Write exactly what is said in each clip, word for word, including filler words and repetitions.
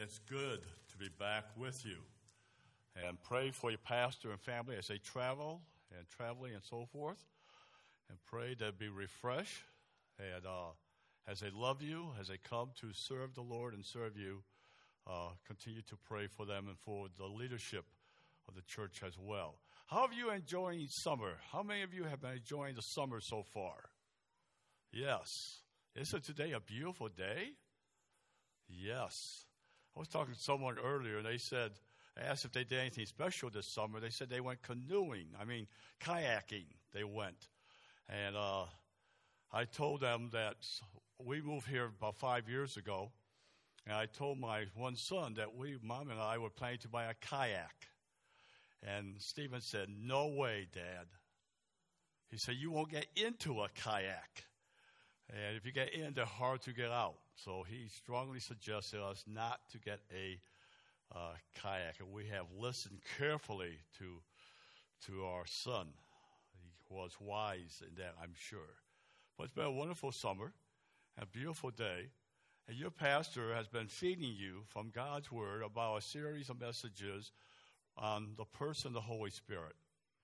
It's good to be back with you. And pray for your pastor and family as they travel and traveling and so forth. And pray they'll be refreshed. And uh, as they love you, as they come to serve the Lord and serve you, uh, continue to pray for them and for the leadership of the church as well. How have you enjoying summer? How many of you have been enjoying the summer so far? Yes. Isn't today a beautiful day? Yes. I was talking to someone earlier, and they said, I asked if they did anything special this summer. They said they went canoeing. I mean, kayaking, they went. And uh, I told them that we moved here about five years ago, and I told my one son that we, Mom and I, were planning to buy a kayak. And Stephen said, no way, Dad. He said, you won't get into a kayak. And if you get in, they're hard to get out. So he strongly suggested us not to get a uh, kayak. And we have listened carefully to to our son. He was wise in that, I'm sure. But it's been a wonderful summer, a beautiful day. And your pastor has been feeding you from God's Word about a series of messages on the person of the Holy Spirit.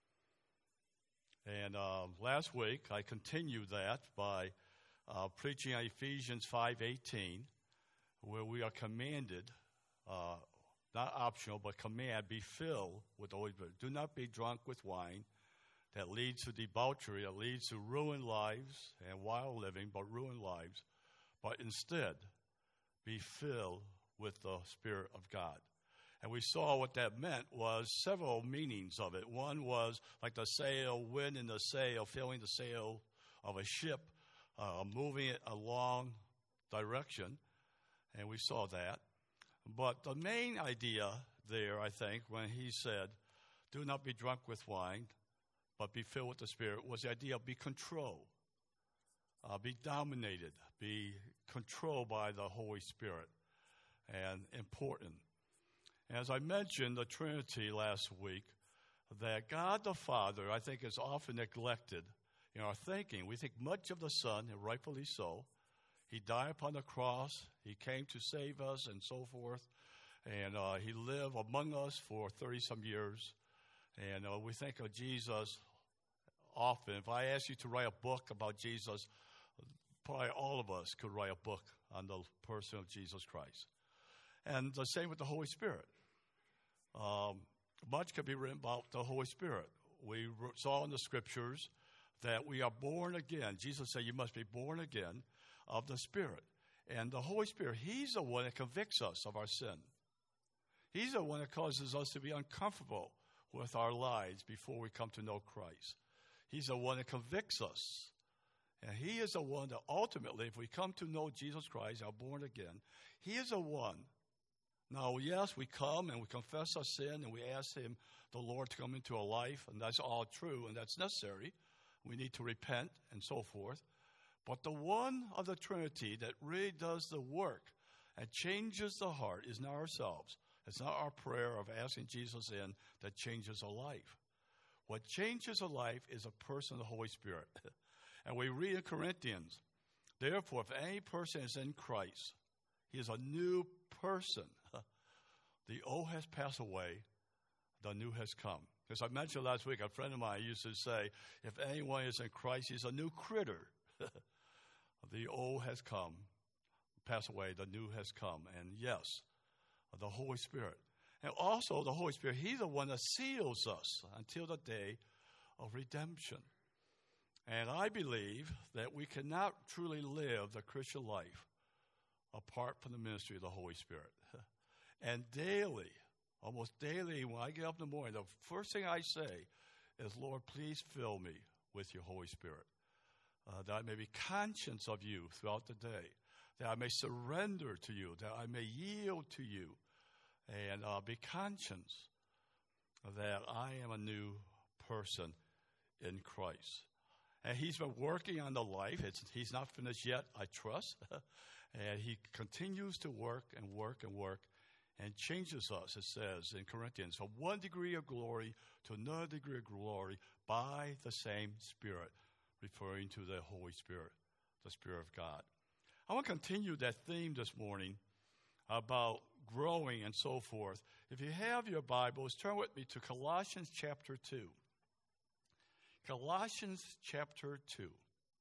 And uh, last week, I continued that by Uh, preaching on Ephesians five eighteen, where we are commanded, uh, not optional, but command, be filled with the Holy Spirit. Do not be drunk with wine that leads to debauchery, that leads to ruined lives and wild living, but ruined lives. But instead, be filled with the Spirit of God. And we saw what that meant was several meanings of it. One was like the sail, wind in the sail, filling the sail of a ship, Uh, moving it along direction, and we saw that. But the main idea there, I think, when he said, do not be drunk with wine, but be filled with the Spirit, was the idea of be controlled, uh, be dominated, be controlled by the Holy Spirit, and important. As I mentioned the Trinity last week, that God the Father, I think, is often neglected in our thinking. We think much of the Son, and rightfully so. He died upon the cross. He came to save us and so forth. And uh, he lived among us for thirty-some years. And uh, we think of Jesus often. If I ask you to write a book about Jesus, probably all of us could write a book on the person of Jesus Christ. And the same with the Holy Spirit. Um, much could be written about the Holy Spirit. We saw in the Scriptures that we are born again. Jesus said you must be born again of the Spirit. And the Holy Spirit, he's the one that convicts us of our sin. He's the one that causes us to be uncomfortable with our lives before we come to know Christ. He's the one that convicts us. And he is the one that ultimately, if we come to know Jesus Christ, are born again, he is the one. Now, yes, we come and we confess our sin and we ask him, the Lord, to come into our life. And that's all true and that's necessary. We need to repent and so forth. But the one of the Trinity that really does the work and changes the heart is not ourselves. It's not our prayer of asking Jesus in that changes a life. What changes a life is a person of the Holy Spirit. And we read in Corinthians, therefore, if any person is in Christ, he is a new person. The old has passed away, the new has come. As I mentioned last week, a friend of mine used to say, if anyone is in Christ, he's a new critter. The old has come, passed away, the new has come. And yes, the Holy Spirit. And also the Holy Spirit, he's the one that seals us until the day of redemption. And I believe that we cannot truly live the Christian life apart from the ministry of the Holy Spirit. And daily, almost daily, when I get up in the morning, the first thing I say is, Lord, please fill me with your Holy Spirit, uh, that I may be conscious of you throughout the day, that I may surrender to you, that I may yield to you, and uh, be conscious that I am a new person in Christ. And he's been working on the life. It's, he's not finished yet, I trust. And he continues to work and work and work and changes us, it says in Corinthians, from one degree of glory to another degree of glory by the same Spirit, referring to the Holy Spirit, the Spirit of God. I want to continue that theme this morning about growing and so forth. If you have your Bibles, turn with me to Colossians chapter two. Colossians chapter two.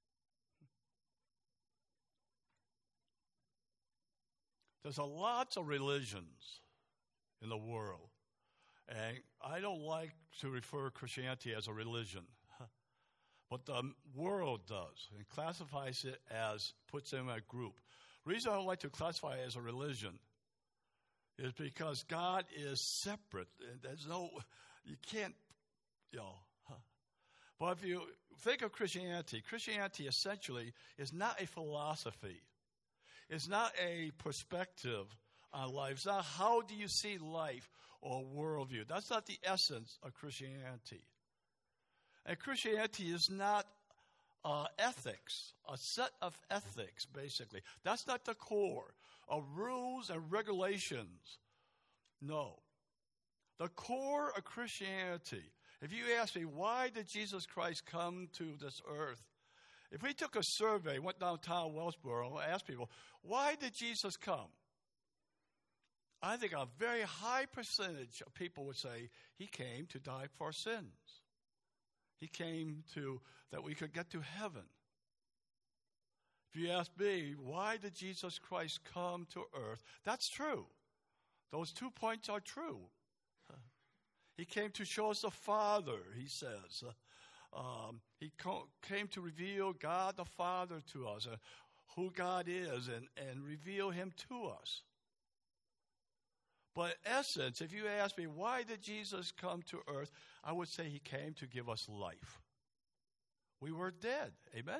There's a lots of religions in the world, and I don't like to refer Christianity as a religion, but the world does, and classifies it as, puts them in a group. The reason I don't like to classify it as a religion is because God is separate. There's no, you can't, you know. But if you think of Christianity, Christianity essentially is not a philosophy. It's not a perspective on life. It's not how do you see life or worldview. That's not the essence of Christianity. And Christianity is not uh, ethics, a set of ethics, basically. That's not the core of rules and regulations. No. The core of Christianity, if you ask me, why did Jesus Christ come to this earth? If we took a survey, went downtown Wellsboro, and asked people, why did Jesus come? I think a very high percentage of people would say he came to die for our sins. He came to, that we could get to heaven. If you ask me, why did Jesus Christ come to earth? That's true. Those two points are true. He came to show us the Father, he says. Um, he co- came to reveal God the Father to us, uh, who God is, and, and reveal him to us. But in essence, if you ask me, why did Jesus come to earth? I would say he came to give us life. We were dead. Amen?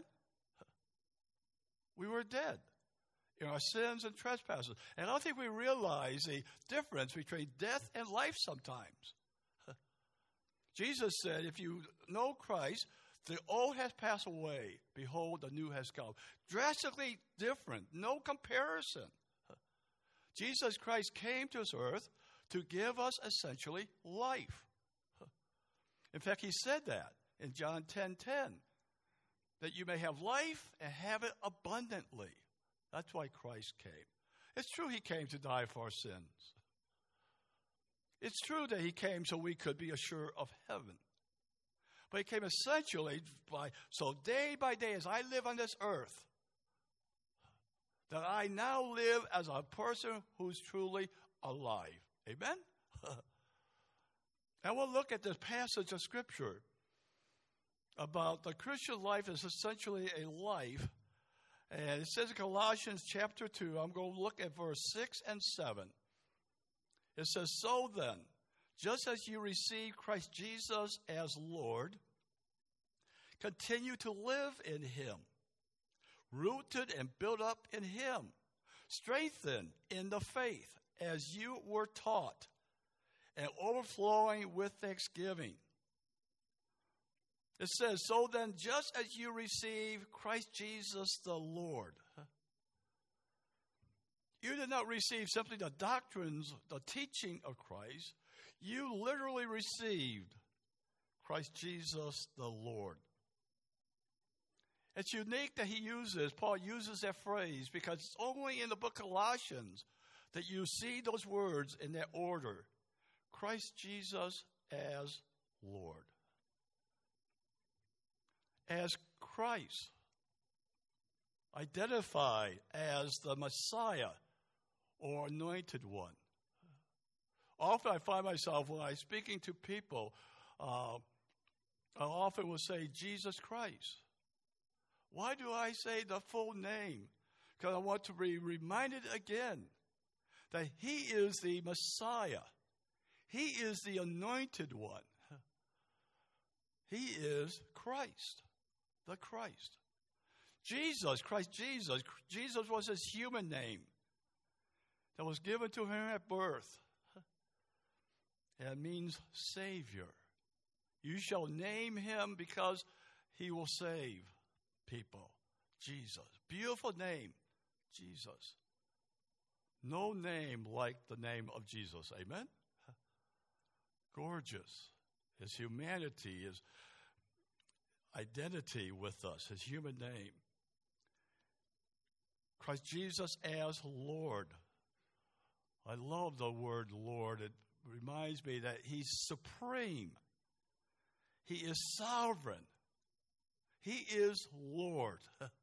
We were dead in our sins and trespasses. And I don't think we realize the difference between death and life sometimes. Jesus said, if you know Christ, the old has passed away. Behold, the new has come. Drastically different. No comparison. Jesus Christ came to this earth to give us essentially life. In fact, he said that in John ten ten, that you may have life and have it abundantly. That's why Christ came. It's true he came to die for our sins. It's true that he came so we could be assured of heaven. But he came essentially by, so day by day as I live on this earth, that I now live as a person who's truly alive. Amen? And we'll look at this passage of Scripture about the Christian life is essentially a life. And it says in Colossians chapter two, I'm going to look at verse six and seven. It says, so then, just as you receive Christ Jesus as Lord, continue to live in him, rooted and built up in him, strengthened in the faith as you were taught, and overflowing with thanksgiving. It says, so then, just as you receive Christ Jesus the Lord. You did not receive simply the doctrines, the teaching of Christ. You literally received Christ Jesus the Lord. It's unique that he uses, Paul uses that phrase, because it's only in the book of Colossians that you see those words in that order. Christ Jesus as Lord. As Christ, identified as the Messiah or anointed one. Often I find myself when I'm speaking to people, uh, I often will say Jesus Christ. Why do I say the full name? Because I want to be reminded again that he is the Messiah. He is the anointed one. He is Christ, the Christ. Jesus, Christ Jesus. Jesus was his human name that was given to him at birth. And it means Savior. You shall name him because he will save people. Jesus. Beautiful name, Jesus. No name like the name of Jesus. Amen? Gorgeous. His humanity, his identity with us, his human name. Christ Jesus as Lord. I love the word Lord. It reminds me that he's supreme. He is sovereign. He is Lord.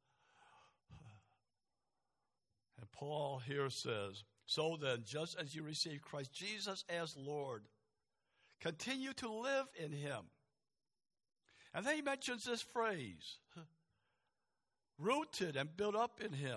And Paul here says, so then, just as you receive Christ Jesus as Lord, continue to live in him. And then he mentions this phrase, rooted and built up in him.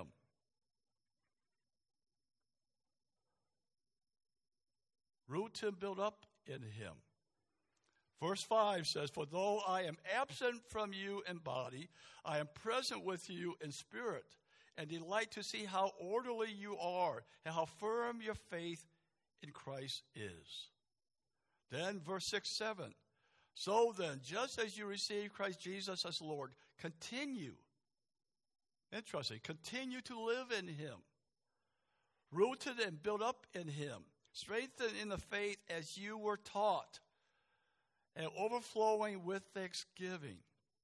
Rooted and built up in him. Verse five says, for though I am absent from you in body, I am present with you in spirit, and delight to see how orderly you are and how firm your faith in Christ is. Then verse six, seven. So then, just as you receive Christ Jesus as Lord, continue. Interesting. Continue to live in him. Rooted and built up in him. Strengthened in the faith as you were taught. And overflowing with thanksgiving.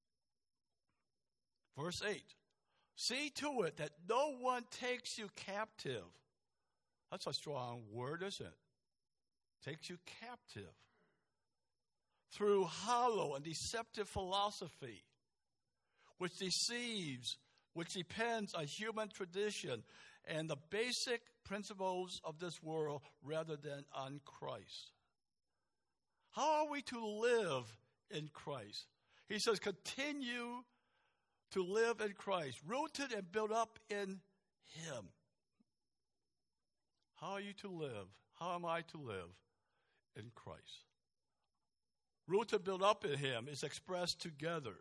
Verse eight. See to it that no one takes you captive. That's a strong word, isn't it? Takes you captive. Through hollow and deceptive philosophy, which deceives, which depends on human tradition and the basic principles of this world rather than on Christ. How are we to live in Christ? He says, continue to live in Christ, rooted and built up in him. How are you to live? How am I to live in Christ? Rooted and built up in him is expressed together.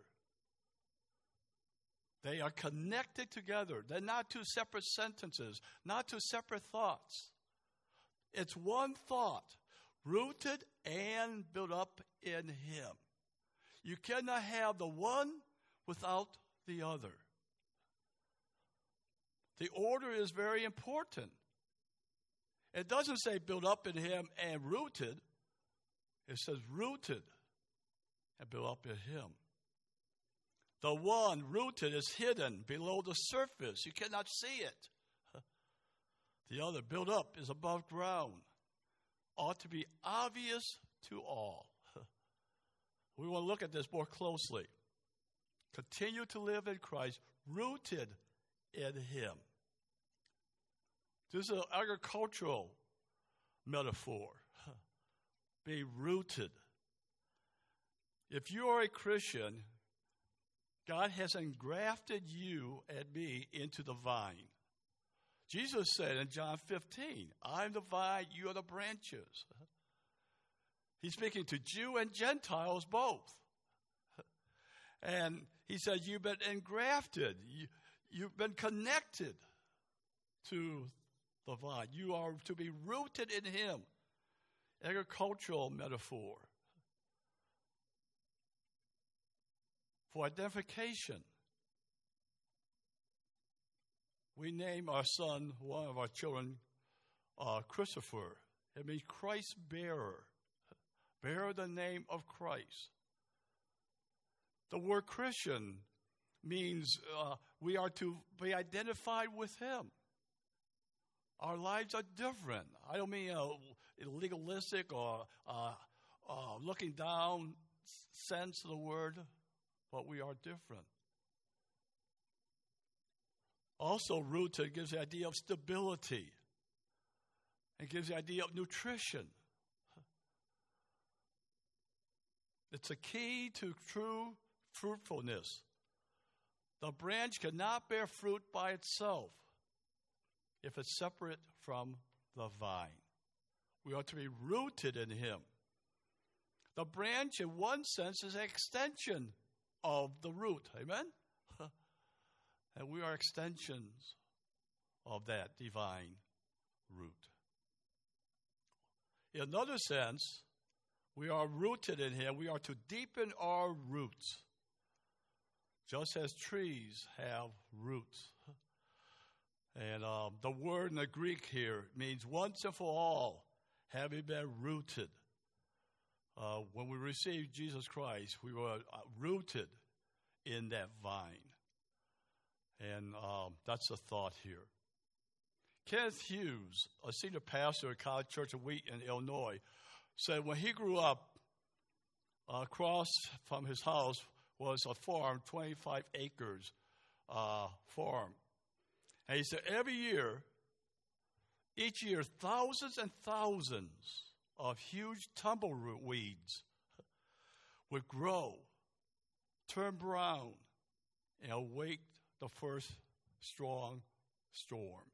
They are connected together. They're not two separate sentences, not two separate thoughts. It's one thought, rooted and built up in him. You cannot have the one without the other. The order is very important. It doesn't say built up in him and rooted. It says rooted and built up in him. The one rooted is hidden below the surface. You cannot see it. The other built up is above ground. Ought to be obvious to all. We want to look at this more closely. Continue to live in Christ, rooted in him. This is an agricultural metaphor. Be rooted. If you are a Christian, God has engrafted you and me into the vine. Jesus said in John fifteen, I'm the vine, you are the branches. He's speaking to Jew and Gentiles both. And he said, you've been engrafted. You, you've been connected to the vine. You are to be rooted in him. Agricultural metaphor. For identification. We name our son, one of our children, uh, Christopher. It means Christ bearer. Bear the name of Christ. The word Christian means uh, we are to be identified with him. Our lives are different. I don't mean a legalistic or uh, uh, looking down sense of the word, but we are different. Also, rooted gives the idea of stability. It gives the idea of nutrition. It's a key to true fruitfulness. The branch cannot bear fruit by itself if it's separate from the vine. We ought to be rooted in him. The branch, in one sense, is an extension of the root. Amen? And we are extensions of that divine root. In another sense, we are rooted in him. We are to deepen our roots, just as trees have roots. And um, the word in the Greek here means once and for all, having been rooted. Uh, when we received Jesus Christ, we were uh, rooted in that vine. And um, that's the thought here. Kenneth Hughes, a senior pastor at College Church of Wheat in Illinois, said when he grew up, uh, across from his house was a farm, twenty-five acres uh, farm. And he said every year, each year, thousands and thousands of huge tumbleweeds would grow, turn brown, and await the first strong storm.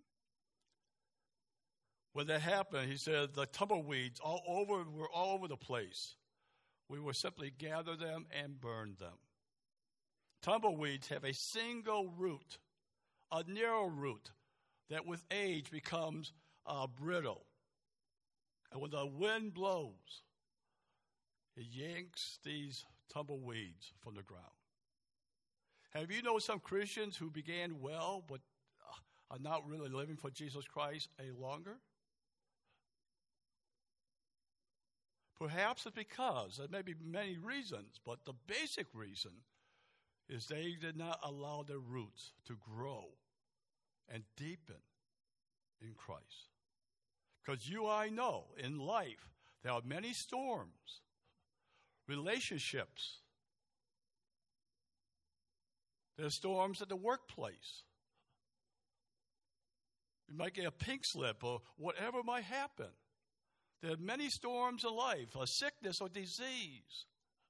When that happened, he said the tumbleweeds all over were all over the place. We would simply gather them and burn them. Tumbleweeds have a single root, a narrow root that with age becomes uh, brittle. And when the wind blows, it yanks these tumbleweeds from the ground. Have you known some Christians who began well but are not really living for Jesus Christ any longer? Perhaps it's because, there may be many reasons, but the basic reason is they did not allow their roots to grow and deepen in Christ. Because you, I know, in life, there are many storms, relationships. There are storms at the workplace. You might get a pink slip or whatever might happen. There are many storms in life, a sickness or disease.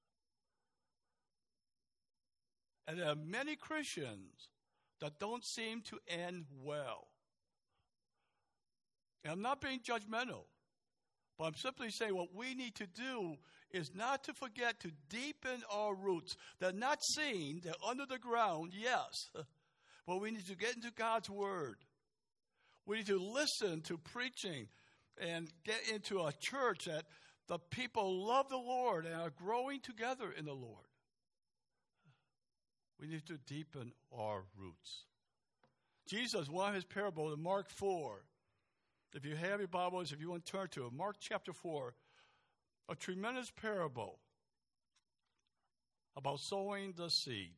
And there are many Christians that don't seem to end well. And I'm not being judgmental, but I'm simply saying what we need to do is not to forget to deepen our roots. They're not seen, they're under the ground, yes, but we need to get into God's Word. We need to listen to preaching and get into a church that the people love the Lord and are growing together in the Lord. We need to deepen our roots. Jesus, one of his parables in Mark four, if you have your Bibles, if you want to turn to it, Mark chapter four, a tremendous parable about sowing the seed.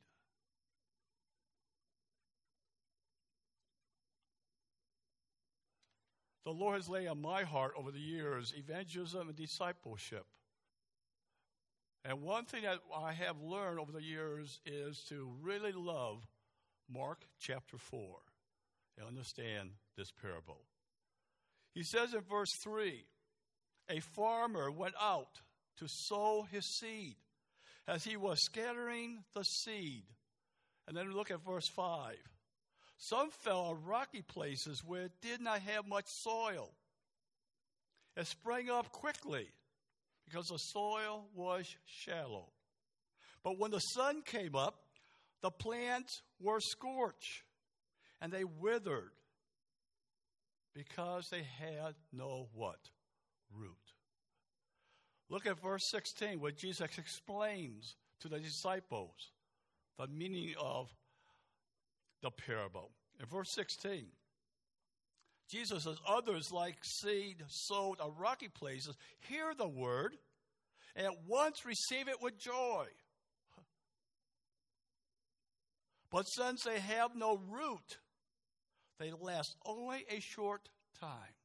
The Lord has laid on my heart over the years evangelism and discipleship. And one thing that I have learned over the years is to really love Mark chapter four and understand this parable. He says in verse three, a farmer went out to sow his seed as he was scattering the seed. And then look at verse five. Some fell on rocky places where it did not have much soil. It sprang up quickly because the soil was shallow. But when the sun came up, the plants were scorched and they withered because they had no what? Root. Look at verse sixteen where Jesus explains to the disciples the meaning of the parable. In verse sixteen, Jesus says, others like seed sowed on rocky places hear the word and at once receive it with joy. But since they have no root, they last only a short time.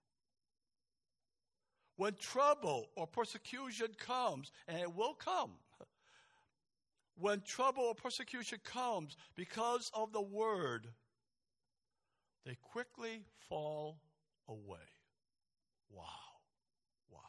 When trouble or persecution comes, and it will come, when trouble or persecution comes because of the word, they quickly fall away. Wow. Wow.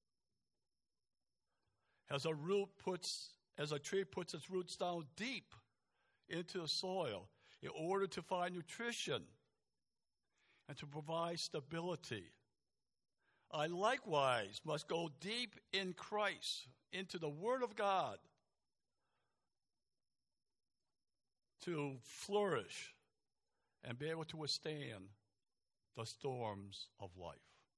As a root puts, as a tree puts its roots down deep into the soil in order to find nutrition and to provide stability, I likewise must go deep in Christ, into the Word of God, to flourish and be able to withstand the storms of life.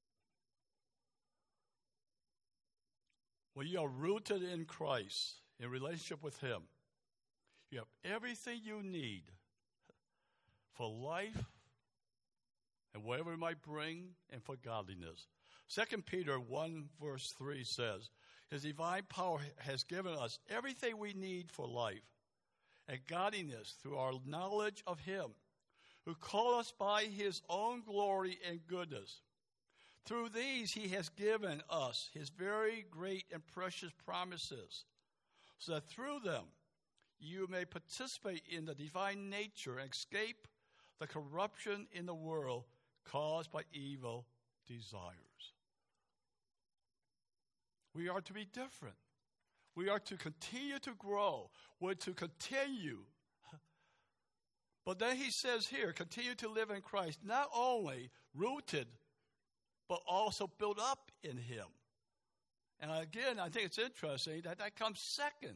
When you are rooted in Christ, in relationship with Him, you have everything you need for life and whatever it might bring, and for godliness. Second Peter one verse three says, His divine power has given us everything we need for life and godliness through our knowledge of Him who called us by his own glory and goodness. Through these he has given us his very great and precious promises, so that through them you may participate in the divine nature and escape the corruption in the world caused by evil desires. We are to be different. We are to continue to grow. We're to continue. But then he says here, continue to live in Christ, not only rooted, but also built up in him. And again, I think it's interesting that that comes second.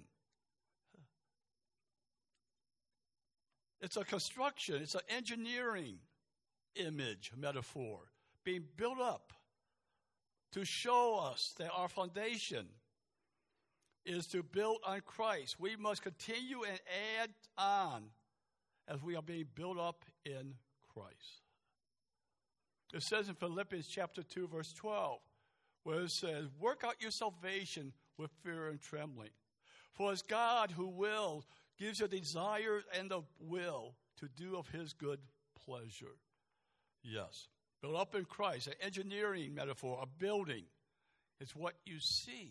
It's a construction, it's an engineering image, metaphor, being built up to show us that our foundation is to build on Christ. We must continue and add on as we are being built up in Christ. It says in Philippians chapter two, verse twelve, where it says, work out your salvation with fear and trembling. For it's God who will, gives you desire and the will to do of his good pleasure. Yes, built up in Christ, an engineering metaphor, a building. It's what you see.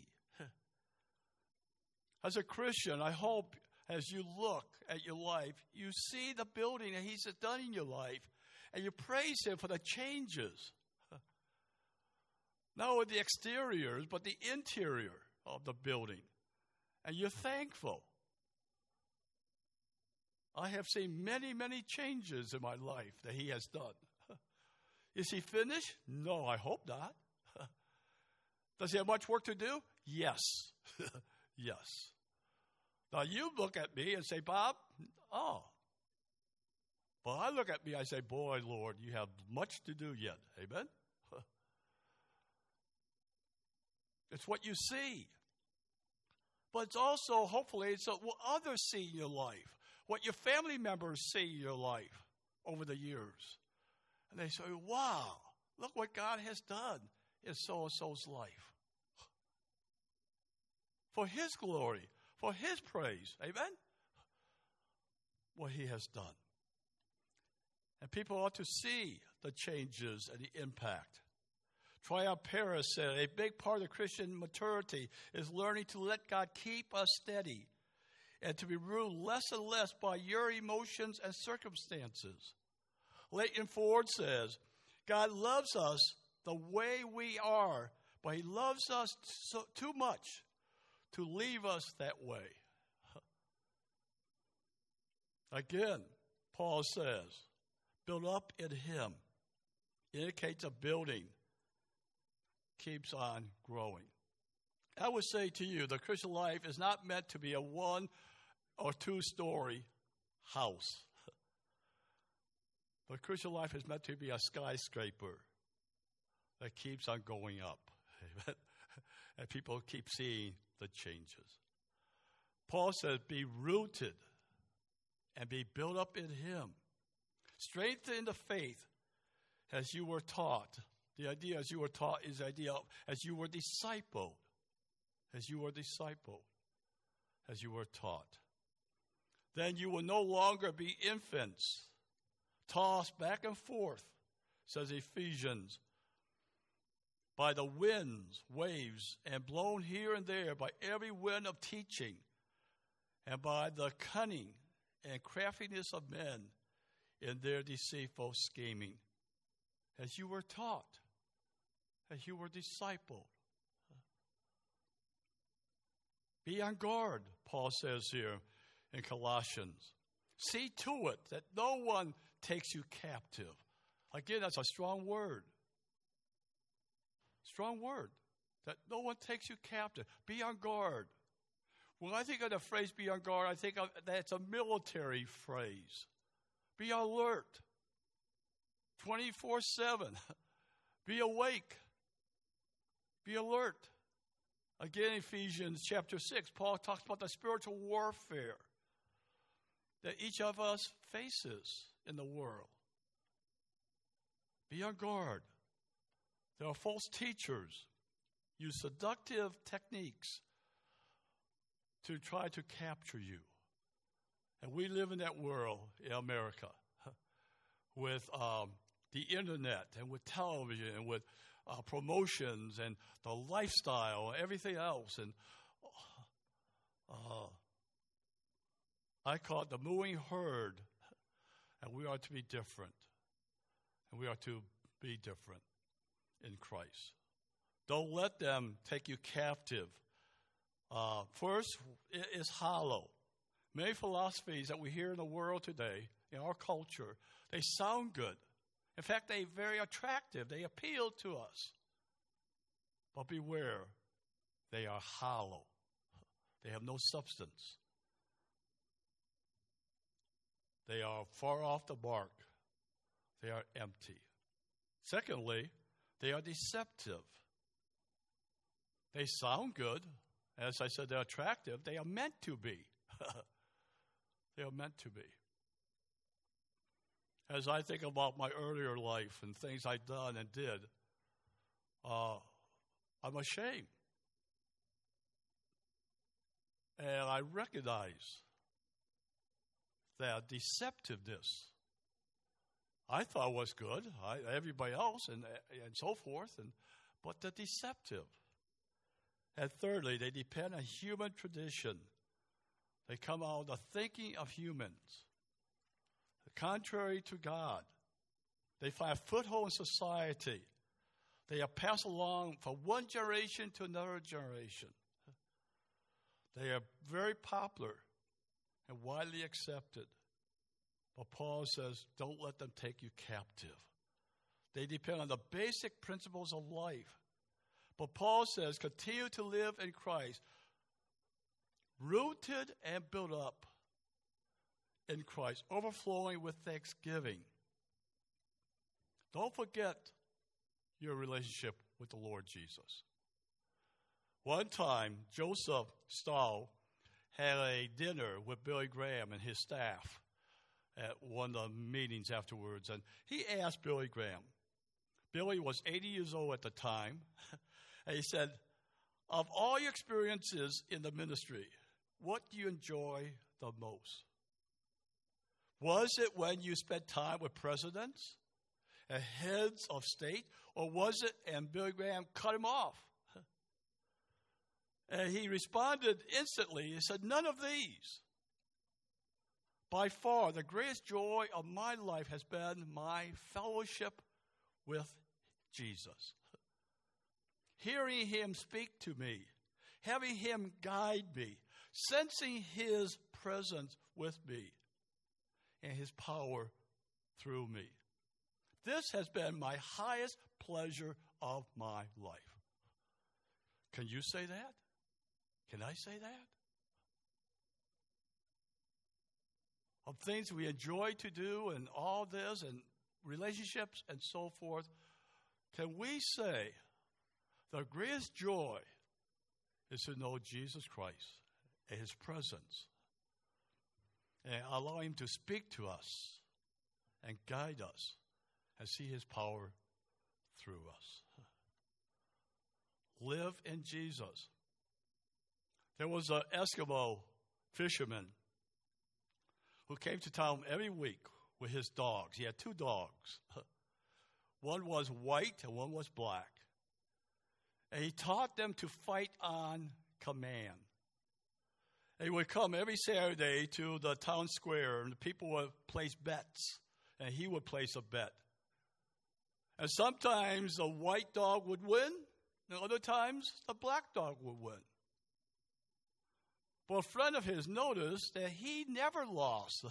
As a Christian, I hope as you look at your life, you see the building that he's done in your life, and you praise him for the changes. Not only the exteriors, but the interior of the building. And you're thankful. I have seen many, many changes in my life that he has done. Is he finished? No, I hope not. Does he have much work to do? Yes. Yes. Now you look at me and say, Bob, oh. But I look at me, I say, boy, Lord, you have much to do yet. Amen? It's what you see. But it's also, hopefully, it's what others see in your life, what your family members see in your life over the years. And they say, wow, look what God has done in so-and-so's life. For his glory, for his praise. Amen? What he has done. And people ought to see the changes and the impact. Tryon Paris said, a big part of Christian maturity is learning to let God keep us steady and to be ruled less and less by your emotions and circumstances. Leighton Ford says, God loves us the way we are, but he loves us so, too much to leave us that way. Again, Paul says, build up in him. Indicates a building. Keeps on growing. I would say to you, the Christian life is not meant to be a one or two story house. The Christian life is meant to be a skyscraper that keeps on going up. And people keep seeing the changes. Paul says, be rooted and be built up in him. Strengthened in the faith as you were taught. The idea as you were taught is the idea of as you were discipled. As you were discipled. As you were taught. Then you will no longer be infants, tossed back and forth, says Ephesians, by the winds, waves, and blown here and there by every wind of teaching, and by the cunning and craftiness of men in their deceitful scheming. As you were taught, as you were discipled. Be on guard, Paul says here in Colossians. See to it that no one takes you captive. Again, that's a strong word. Strong word. That no one takes you captive. Be on guard. When I think of the phrase be on guard, I think of that's a military phrase. Be alert. twenty-four seven. Be awake. Be alert. Again, Ephesians chapter six, Paul talks about the spiritual warfare that each of us faces in the world. Be on guard. There are false teachers use seductive techniques to try to capture you. And we live in that world in America with um, the internet and with television and with uh, promotions and the lifestyle and everything else. And uh, I call it the mooing herd, and we are to be different. And we are to be different in Christ. Don't let them take you captive. Uh, first, it is hollow. Many philosophies that we hear in the world today, in our culture, they sound good. In fact, they're very attractive. They appeal to us. But beware, they are hollow. They have no substance. They are far off the mark. They are empty. Secondly, they are deceptive. They sound good. As I said, they're attractive. They are meant to be. They are meant to be. As I think about my earlier life and things I've done and did, uh, I'm ashamed. And I recognize that deceptiveness I thought was good. I, everybody else and and so forth, and but the deceptive. And thirdly, they depend on human tradition. They come out of the thinking of humans. Contrary to God, they find a foothold in society. They are passed along from one generation to another generation. They are very popular and widely accepted. But Paul says, don't let them take you captive. They depend on the basic principles of life. But Paul says, continue to live in Christ, rooted and built up in Christ, overflowing with thanksgiving. Don't forget your relationship with the Lord Jesus. One time, Joseph Stahl had a dinner with Billy Graham and his staff at one of the meetings afterwards, and he asked Billy Graham. Billy was eighty years old at the time, and he said, of all your experiences in the ministry, what do you enjoy the most? Was it when you spent time with presidents and heads of state, or was it, and Billy Graham cut him off? And he responded instantly. He said, none of these. By far, the greatest joy of my life has been my fellowship with Jesus. Hearing him speak to me, having him guide me, sensing his presence with me, and his power through me. This has been my highest pleasure of my life. Can you say that? Can I say that? Of things we enjoy to do and all this and relationships and so forth, can we say the greatest joy is to know Jesus Christ and his presence and allow him to speak to us and guide us and see his power through us. Live in Jesus. There was an Eskimo fisherman who came to town every week with his dogs. He had two dogs. One was white and one was black. And he taught them to fight on command. He would come every Saturday to the town square, and the people would place bets, and he would place a bet. And sometimes the white dog would win, and other times the black dog would win. But a friend of his noticed that he never lost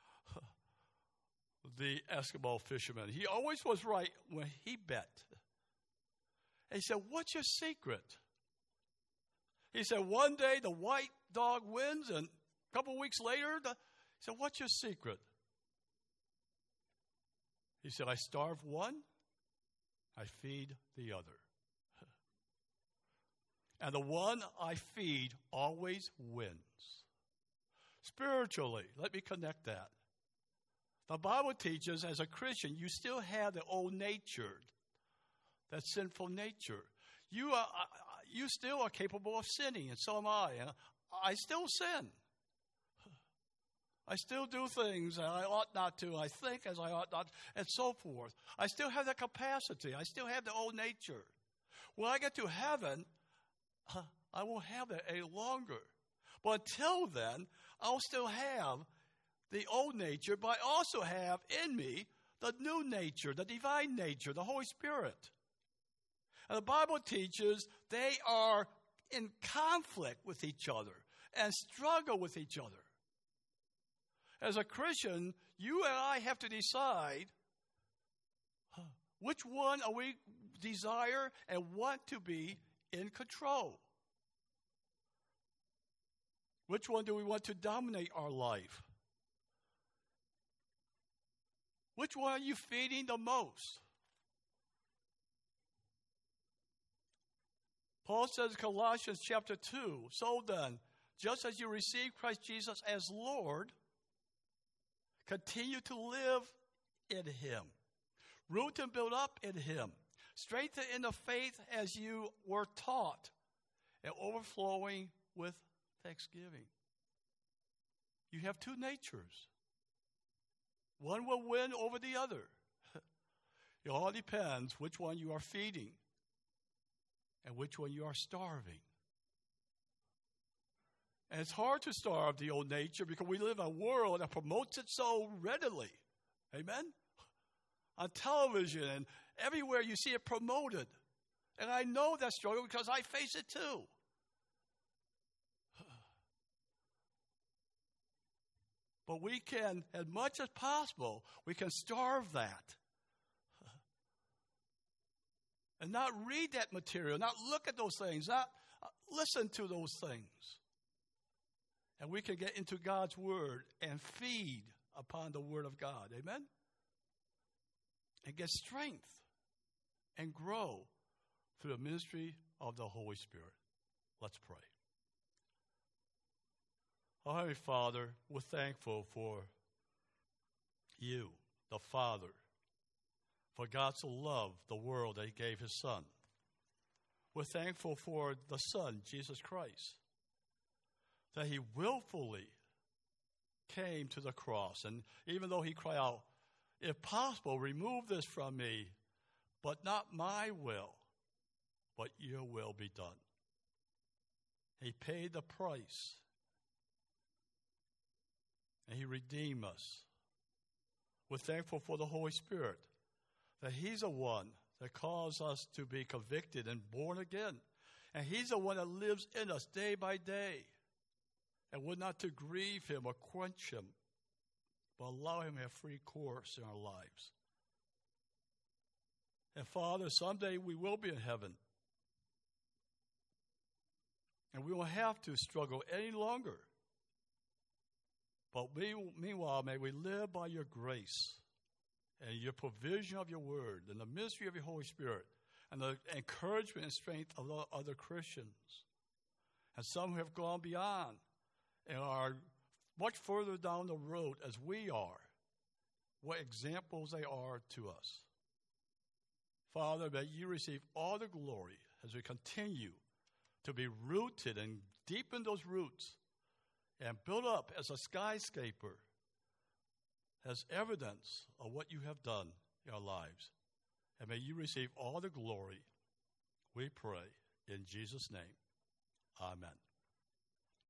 the Eskimo fisherman. He always was right when he bet. And he said, what's your secret? He said, one day the white dog wins, and a couple of weeks later, the, he said, what's your secret? He said, I starve one, I feed the other. And the one I feed always wins. Spiritually, let me connect that. The Bible teaches as a Christian, you still have the old nature, that sinful nature. You are, you still are capable of sinning, and so am I. And I still sin. I still do things that I ought not to. I think as I ought not, and so forth. I still have that capacity. I still have the old nature. When I get to heaven, I won't have that any longer. But until then, I'll still have the old nature, but I also have in me the new nature, the divine nature, the Holy Spirit. And the Bible teaches they are in conflict with each other and struggle with each other. As a Christian, you and I have to decide which one are we desire and want to be in control. Which one do we want to dominate our life? Which one are you feeding the most? Paul says in Colossians chapter two, so then, just as you received Christ Jesus as Lord, continue to live in him. Root and build up in him. Strengthen in the faith as you were taught, and overflowing with thanksgiving. You have two natures. One will win over the other. It all depends which one you are feeding and which one you are starving. And it's hard to starve the old nature because we live in a world that promotes it so readily. Amen? On television and everywhere you see it promoted. And I know that struggle because I face it too. But we can, as much as possible, we can starve that. And not read that material, not look at those things, not listen to those things. And we can get into God's word and feed upon the word of God. Amen? And get strength and grow through the ministry of the Holy Spirit. Let's pray. Oh, Heavenly Father, we're thankful for you, the Father, for God so loved the world that he gave his Son. We're thankful for the Son, Jesus Christ, that he willfully came to the cross. And even though he cried out, if possible, remove this from me, but not my will, but your will be done. He paid the price, and he redeemed us. We're thankful for the Holy Spirit, that he's the one that caused us to be convicted and born again. And he's the one that lives in us day by day. And we're not to grieve him or quench him, but allow him to have free course in our lives. And Father, someday we will be in heaven. And we won't have to struggle any longer. But we, meanwhile, may we live by your grace and your provision of your word and the ministry of your Holy Spirit and the encouragement and strength of other Christians. And some who have gone beyond and are much further down the road as we are, what examples they are to us. Father, may you receive all the glory as we continue to be rooted and deepen those roots and build up as a skyscraper as evidence of what you have done in our lives. And may you receive all the glory, we pray, in Jesus' name. Amen.